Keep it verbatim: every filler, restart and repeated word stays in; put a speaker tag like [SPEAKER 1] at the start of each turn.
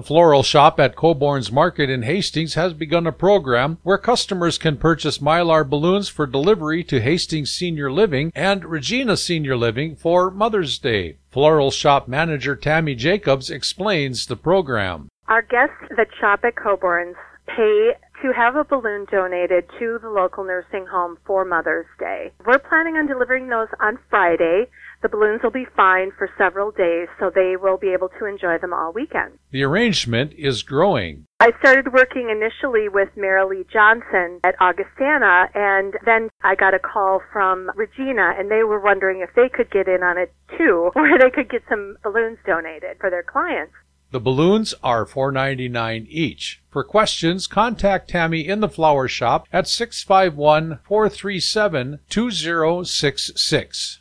[SPEAKER 1] The Floral Shop at Coborn's Market in Hastings has begun a program where customers can purchase Mylar balloons for delivery to Hastings Senior Living and Regina Senior Living for Mother's Day. Floral Shop manager Tammy Jacobs explains the program.
[SPEAKER 2] Our guests that shop at Coborn's pay to have a balloon donated to the local nursing home for Mother's Day. We're planning on delivering those on Friday. The balloons will be fine for several days, so they will be able to enjoy them all weekend.
[SPEAKER 1] The arrangement is growing.
[SPEAKER 2] I started working initially with Marilee Johnson at Augustana, and then I got a call from Regina, and they were wondering if they could get in on it too, where they could get some balloons donated for their clients.
[SPEAKER 1] The balloons are four dollars and ninety-nine cents each. For questions, contact Tammy in the Flower Shop at six five one, four three seven, two zero six six.